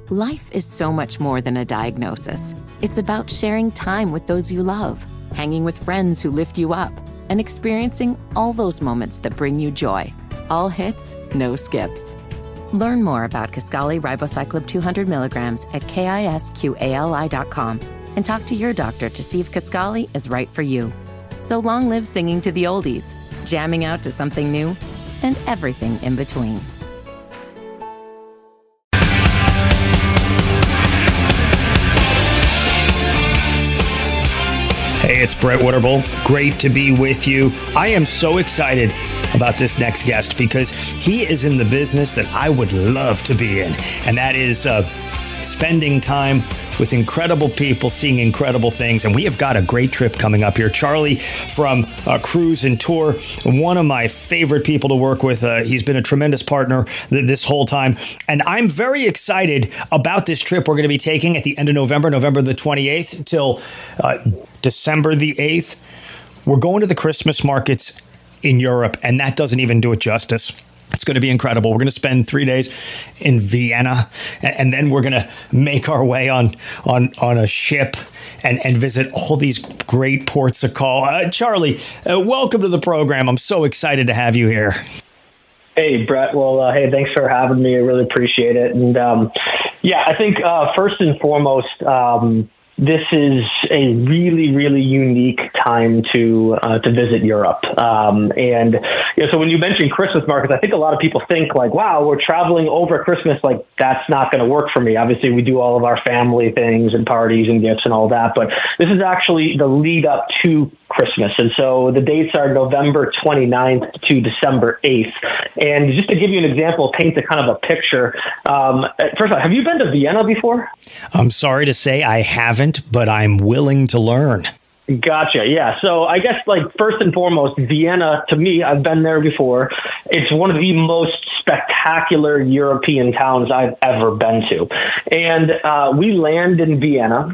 Life is so much more than a diagnosis. It's about sharing time with those you love, hanging with friends who lift you up, and experiencing all those moments that bring you joy. All hits, no skips. Learn more about Kisqali Ribociclib 200 milligrams at KISQALI.com and talk to your doctor to see if Kisqali is right for you. So long live singing to the oldies, jamming out to something new, and everything in between. Hey, it's Brett Winterble. Great to be with you. I am so excited about this next guest because he is in the business that I would love to be in, and that is spending time with incredible people, seeing incredible things. And we have got a great trip coming up here. Charlie from Cruise and Tour, one of my favorite people to work with. He's been a tremendous partner this whole time. And I'm very excited about this trip we're going to be taking at the end of November, November the 28th till December the 8th. We're going to the Christmas markets in Europe, and that doesn't even do it justice. It's going to be incredible. We're going to spend 3 days in Vienna, and then we're going to make our way on a ship and visit all these great ports of call. Charlie, welcome to the program. I'm so excited to have you here. Hey, Brett. Well, hey, thanks for having me. I really appreciate it. And I think first and foremost, this is a really, really unique time to visit Europe. So when you mention Christmas markets, I think a lot of people think like, wow, we're traveling over Christmas. Like, that's not going to work for me. Obviously, we do all of our family things and parties and gifts and all that. But this is actually the lead up to Christmas. And so the dates are November 29th to December 8th. And just to give you an example, paint a kind of a picture. First of all, have you been to Vienna before? I'm sorry to say I haven't, but I'm willing to learn. Gotcha. Yeah. So I guess like first and foremost, Vienna, to me, I've been there before. It's one of the most spectacular European towns I've ever been to. And we land in Vienna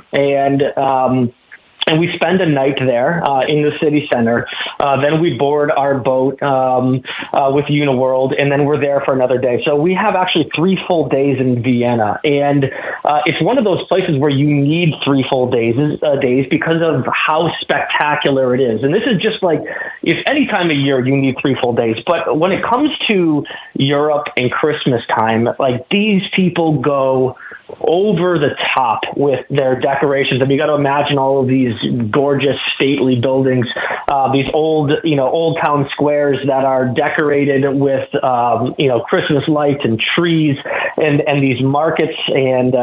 and we spend a night there in the city center. Then we board our boat with Uniworld, and then we're there for another day. So we have actually 3 full days in Vienna. And it's one of those places where you need 3 full days because of how spectacular it is. And this is just like, if any time of year you need 3 full days. But when it comes to Europe and Christmas time, like these people go over the top with their decorations. And you got to imagine all of these gorgeous, stately buildings, these old town squares that are decorated with, Christmas lights and trees and these markets. And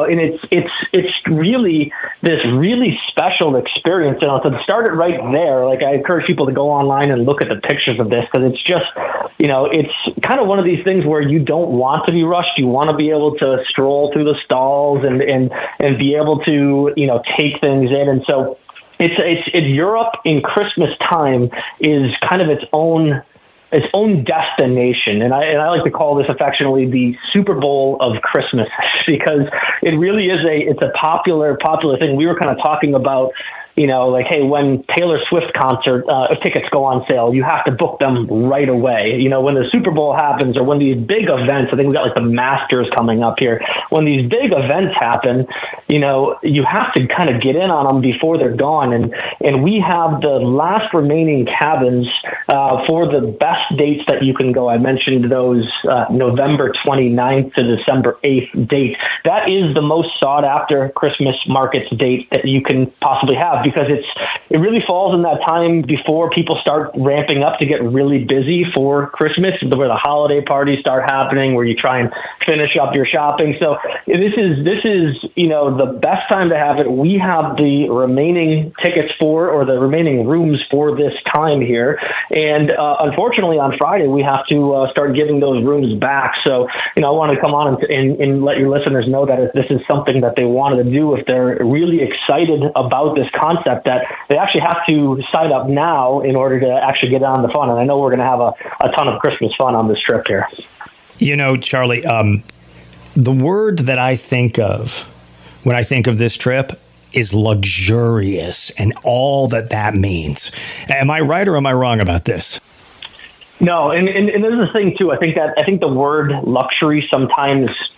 it's really this really special experience. And to start it right there, like I encourage people to go online and look at the pictures of this, because it's just, it's kind of one of these things where you don't want to be rushed. You want to be able to stroll through the stalls and be able to, take things in. And so it's Europe in Christmas time is kind of its own destination. And I like to call this affectionately the Super Bowl of Christmas, because it really is it's a popular thing. We were kind of talking about, hey, when Taylor Swift concert tickets go on sale, you have to book them right away. When the Super Bowl happens, or when these big events, I think we got like the Masters coming up here. When these big events happen, you have to kind of get in on them before they're gone. And we have the last remaining cabins for the best dates that you can go. I mentioned those November 29th to December 8th date. That is the most sought after Christmas markets date that you can possibly have, because it really falls in that time before people start ramping up to get really busy for Christmas, where the holiday parties start happening, where you try and finish up your shopping. So this is the best time to have it. We have the remaining tickets or the remaining rooms for this time here. And unfortunately on Friday, we have to start giving those rooms back. So, I want to come on and let your listeners know that if this is something that they wanted to do, if they're really excited about this concept, that they actually have to sign up now in order to actually get on the fun. And I know we're going to have a ton of Christmas fun on this trip here. Charlie, the word that I think of when I think of this trip is luxurious, and all that means. Am I right or am I wrong about this? No, and there's a thing too. I think the word luxury sometimes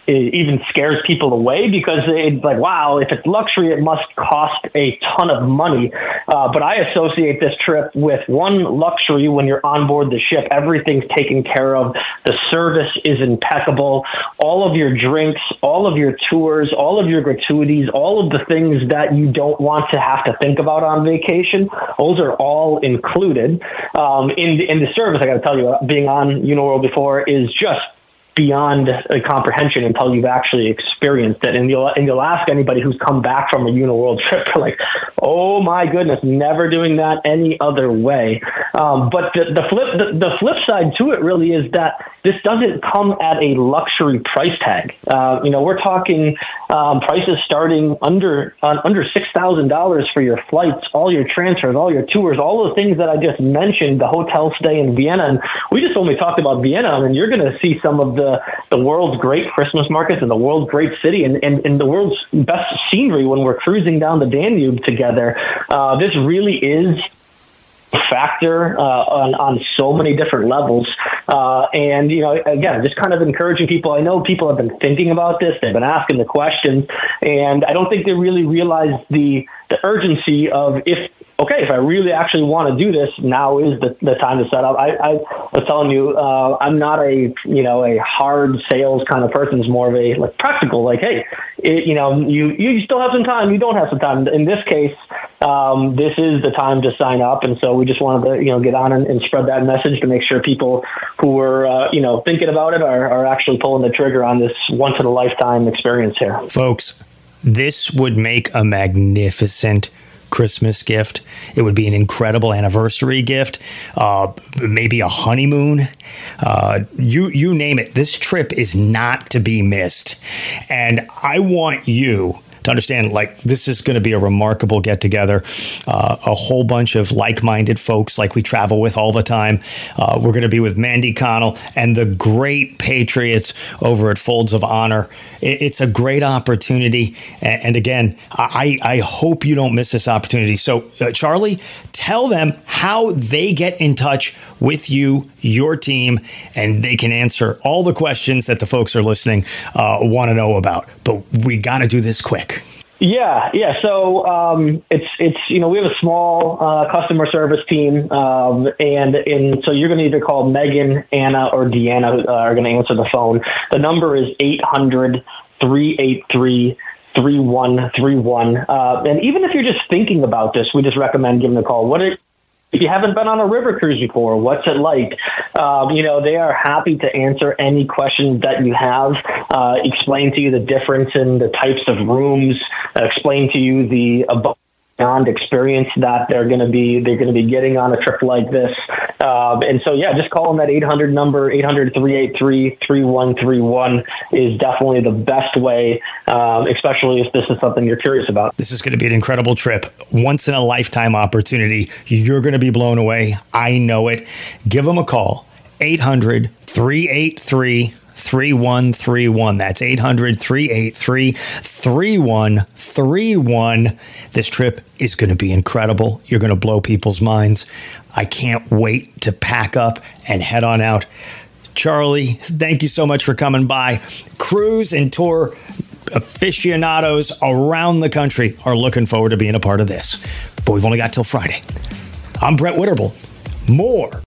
it even scares people away because it's like, wow, if it's luxury, it must cost a ton of money. But I associate this trip with one, luxury. When you're on board the ship, everything's taken care of. The service is impeccable. All of your drinks, all of your tours, all of your gratuities, all of the things that you don't want to have to think about on vacation, those are all included. In the service, I got to tell you, being on Uniworld before is just beyond comprehension until you've actually experienced it. And you'll ask anybody who's come back from a Uniworld trip, they're like, oh my goodness, never doing that any other way. But the flip side to it really is that this doesn't come at a luxury price tag. We're talking prices starting under $6,000 for your flights, all your transfers, all your tours, all the things that I just mentioned, the hotel stay in Vienna. And we just only talked about Vienna, and you're going to see some of the world's great Christmas markets and the world's great city and the world's best scenery when we're cruising down the Danube together. This really is a factor on so many different levels. And, again, just kind of encouraging people. I know people have been thinking about this. They've been asking the questions, and I don't think they really realize the urgency of if I really actually want to do this, now is the time to set up. I was telling you, I'm not a hard sales kind of person. It's more of a practical, hey, you still have some time. You don't have some time. In this case, this is the time to sign up. And so we just wanted to, get on and spread that message to make sure people who were, thinking about it are actually pulling the trigger on this once in a lifetime experience here. Folks, this would make a magnificent Christmas gift. It would be an incredible anniversary gift, maybe a honeymoon. You name it. This trip is not to be missed. And I want you to understand, this is going to be a remarkable get together. A whole bunch of like-minded folks like we travel with all the time. We're going to be with Mandy Connell and the great patriots over at Folds of Honor. It's a great opportunity. And again, I hope you don't miss this opportunity. So, Charlie, tell them how they get in touch with you, your team, and they can answer all the questions that the folks are listening want to know about. But we got to do this quick. Yeah. So it's we have a small customer service team, and so you're going to either call Megan, Anna, or Deanna are going to answer the phone. The number is 800-383-3131. And even if you're just thinking about this, we just recommend giving a call. If you haven't been on a river cruise before, what's it like? They are happy to answer any questions that you have, explain to you the difference in the types of rooms, explain to you the above beyond experience that they're going to be getting on a trip like this. And so, just call them that 800 number, 800-383-3131 is definitely the best way, especially if this is something you're curious about. This is going to be an incredible trip. Once in a lifetime opportunity. You're going to be blown away. I know it. Give them a call. 800-383-3131. That's 800-383-3131. This trip is going to be incredible. You're going to blow people's minds. I can't wait to pack up and head on out. Charlie, thank you so much for coming by. Cruise and tour aficionados around the country are looking forward to being a part of this. But we've only got till Friday. I'm Brett Witterble. More